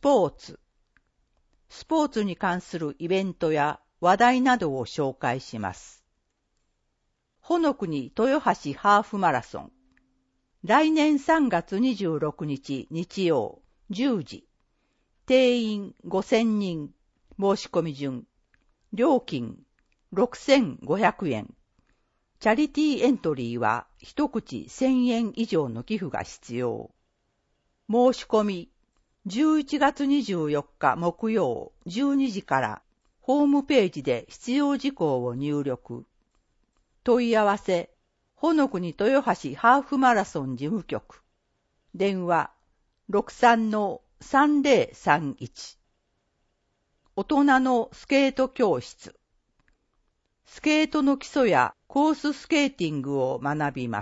ポーツ。スポーツに関するイベントや話題などを紹介します。ほのくに豊橋ハーフマラソン。来年3月26日日曜10時。定員5000人。申し込み順。料金6500円。チャリティーエントリーは一口1000円以上の寄付が必要。申し込み11月24日木曜12時からホームページで必要事項を入力。問い合わせ、ほのくに豊橋ハーフマラソン事務局。電話63-3031。大人のスケート教室。スケートの基礎やコーススケーティングを学びます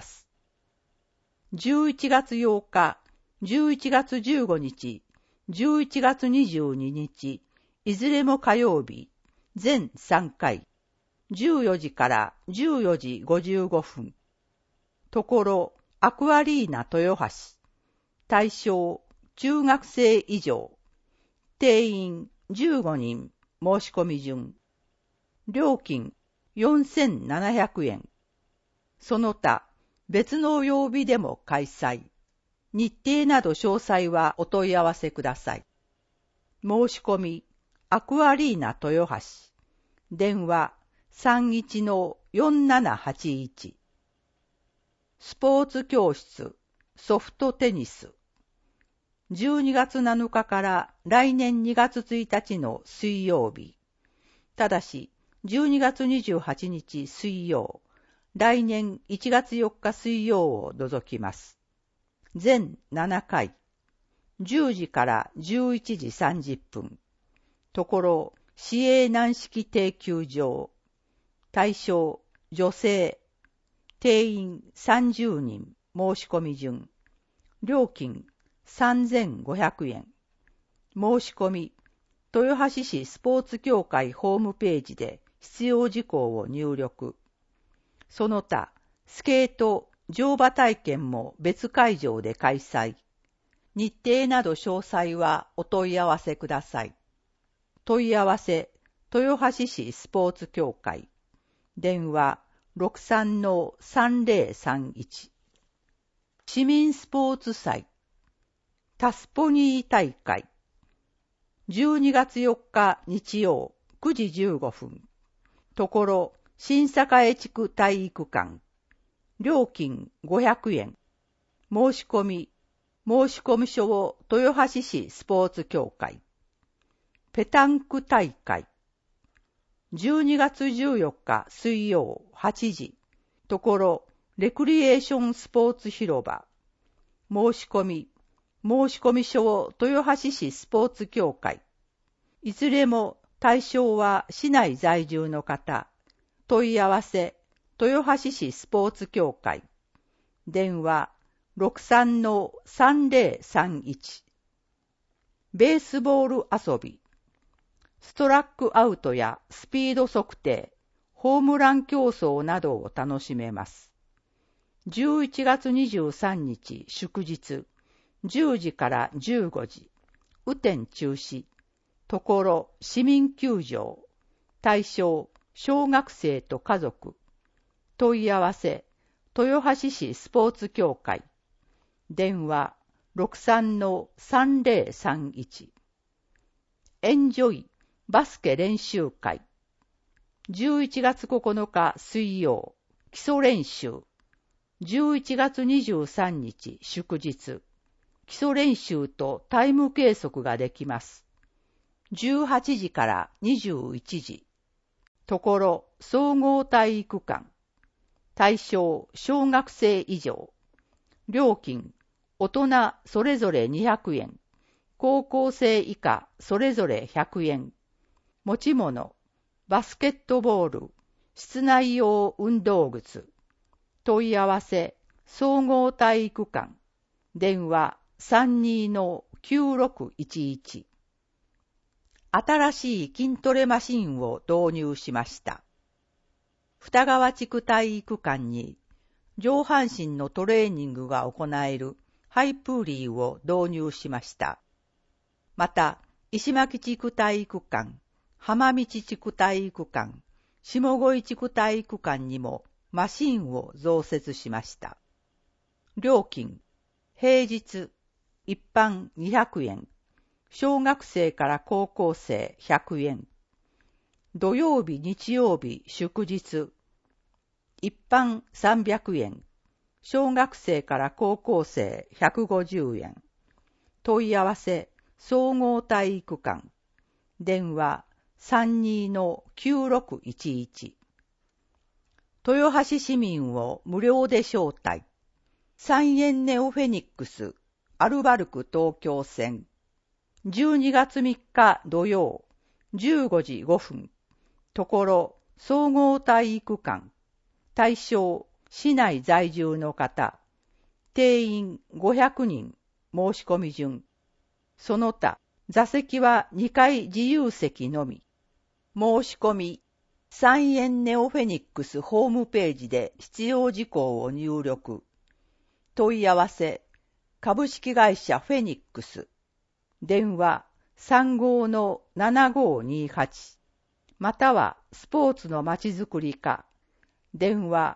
。11月8日、11月15日、11月22日、いずれも火曜日、全3回、14時から14時55分。ところ、アクアリーナ豊橋。対象、中学生以上。定員15人、申し込み順。料金4700円。その他、別の曜日でも開催。日程など詳細はお問い合わせください。申し込み、アクアリーナ豊橋。電話31-4781。スポーツ教室、ソフトテニス。12月7日から来年2月1日の水曜日。ただし、12月28日水曜、来年1月4日水曜を除きます。全7回、10時から11時30分。ところ、市営軟式定休場。対象、女性。定員30人、申し込み順。料金3500円。申し込み、豊橋市スポーツ協会ホームページで必要事項を入力。その他、スケート、乗馬体験も別会場で開催。日程など詳細はお問い合わせください。問い合わせ、豊橋市スポーツ協会。電話63-3031。市民スポーツ祭。タスポニー大会。12月4日日曜9時15分。ところ、新栄地区体育館。料金500円。申し込書を豊橋市スポーツ協会。ペタンク大会。12月14日水曜8時。ところ、レクリエーションスポーツ広場。申し込書を豊橋市スポーツ協会。いずれも対象は市内在住の方。問い合わせ、豊橋市スポーツ協会。電話63-3031。ベースボール遊び。ストラックアウトやスピード測定、ホームラン競争などを楽しめます。11月23日祝日、10時から15時、雨天中止。ところ、市民球場。対象、小学生と家族。問い合わせ、豊橋市スポーツ協会。電話63-3031。エンジョイバスケ練習会。11月9日水曜、基礎練習。11月23日祝日。基礎練習とタイム計測ができます。18時から21時。ところ、総合体育館。対象、小学生以上。料金、大人それぞれ200円。高校生以下それぞれ100円。持ち物、バスケットボール、室内用運動靴。問い合わせ、総合体育館。電話32-9611。新しい筋トレマシンを導入しました。二川地区体育館に上半身のトレーニングが行えるハイプーリーを導入しました。 また、石巻地区体育館、浜道地区体育館、下越地区体育館にもマシンを増設しました。料金、平日、一般200円、小学生から高校生100円、土曜日、日曜日、祝日、一般300円、小学生から高校生150円、問い合わせ、総合体育館、電話32-9611、豊橋市民を無料で招待、サンエンネオフェニックス、アルバルク東京線、12月3日土曜、15時5分、ところ、総合体育館、対象、市内在住の方、定員500人、申し込み順、その他、座席は2階自由席のみ、申し込み、サンエンネオフェニックスホームページで必要事項を入力。問い合わせ、株式会社フェニックス。電話35-7528。またはスポーツのまちづくり課。電話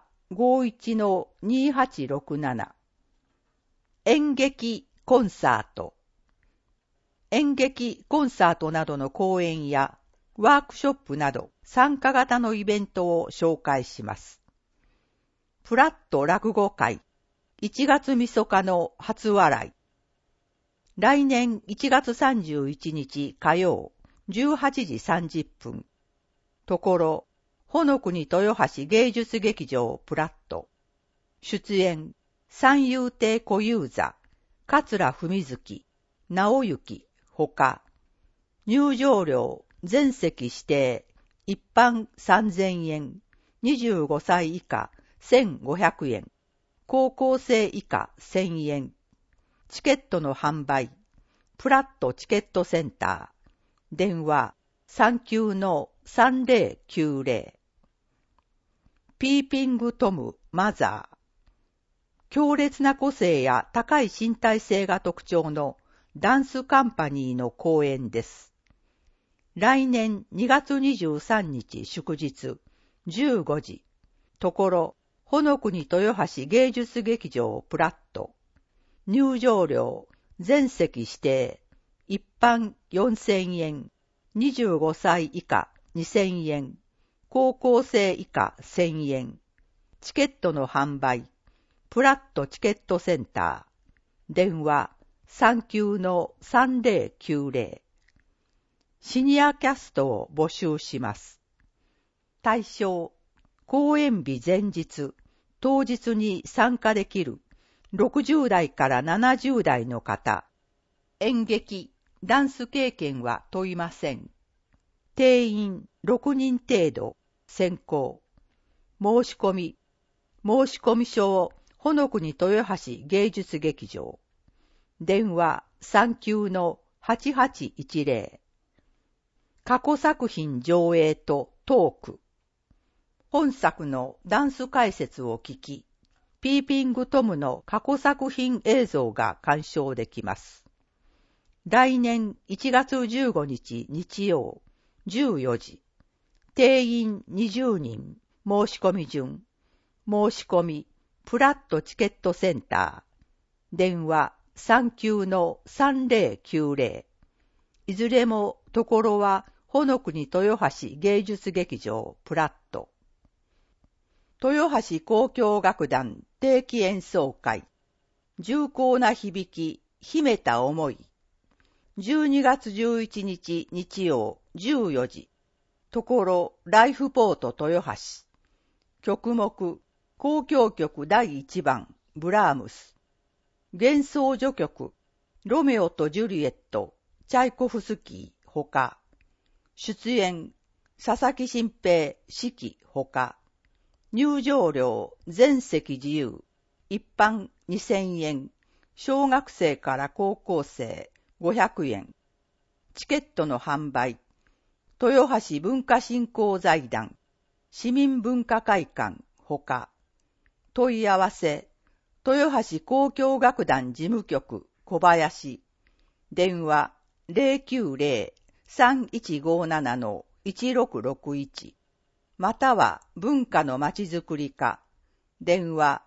51-2867。演劇コンサート。演劇コンサートなどの講演やワークショップなど参加型のイベントを紹介します。プラット落語会1月晦日の初笑い。来年1月31日火曜18時30分。ところ、ほのくに豊橋芸術劇場プラット。出演、三遊亭小遊三、桂文月、直行、ほか。入場料、全席指定、一般3000円、25歳以下1500円、高校生以下1000円。チケットの販売、プラットチケットセンター、電話39-3090。ピーピングトム・マザー。強烈な個性や高い身体性が特徴のダンスカンパニーの公演です。来年2月23日祝日15時。ところ、ほのくに豊橋芸術劇場プラット。入場料、全席指定、一般4000円、25歳以下2000円、高校生以下1000円。チケットの販売、プラットチケットセンター。電話39-3090。シニアキャストを募集します。対象、公演日前日、当日に参加できる60代から70代の方。演劇、ダンス経験は問いません。定員6人程度、先行。申し込み書をほのくに豊橋芸術劇場。電話39-8810。過去作品上映とトーク。本作のダンス解説を聞き、ピーピングトムの過去作品映像が鑑賞できます。来年1月15日日曜14時。定員20人。申し込み順。申し込み、プラットチケットセンター。電話39-3090。いずれもところはほのくに豊橋芸術劇場プラット。豊橋交響楽団定期演奏会。重厚な響き、秘めた思い。12月11日日曜14時。ところライフポート豊橋。曲目、交響曲第1番、ブラームス。幻想序曲、ロメオとジュリエット、チャイコフスキー、ほか。出演、佐々木新平、指揮、ほか。入場料、全席自由、一般2000円、小学生から高校生500円。チケットの販売、豊橋文化振興財団、市民文化会館、ほか。問い合わせ、豊橋交響楽団事務局、小林。電話 090-3157-1661または文化のまちづくり課電話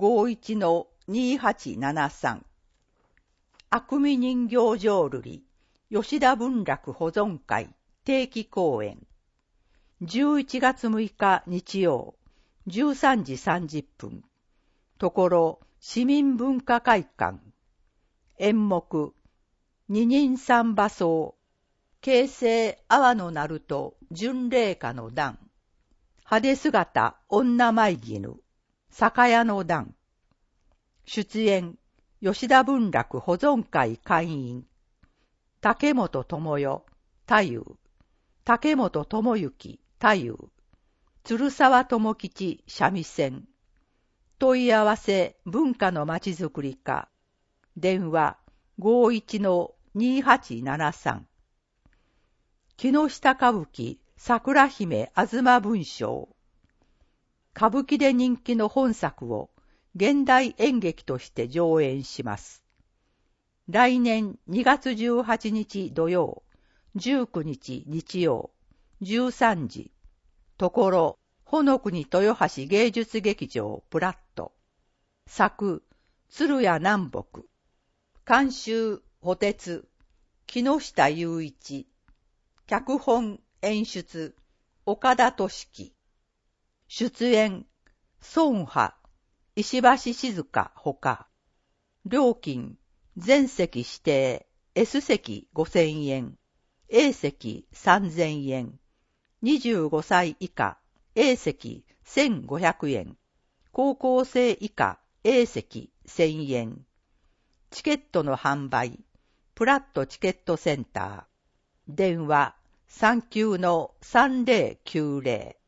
51-2873 悪味人形浄瑠璃吉田文楽保存会定期公演11月6日日曜13時30分ところ市民文化会館演目二人三馬荘京成阿波の鳴門巡礼歌の段派手姿女舞絹酒屋の段出演吉田文楽保存会会員竹本智代太夫竹本智之太夫鶴沢智吉三味線問い合わせ文化のまちづくり課電話 51-2873 木下歌舞伎桜姫吾妻文章歌舞伎で人気の本作を現代演劇として上演します。来年2月18日土曜、19日日曜、13時、ところ、ほのくに豊橋芸術劇場プラット。作、鶴屋南北。監修、補鉄。木下雄一。脚本、演出、岡田俊樹。出演、孫波、石橋静香ほか。料金、全席指定、S 席5000円、A 席3000円、25歳以下、A 席1500円、高校生以下、A 席1000円。チケットの販売、プラットチケットセンター。電話、39-3090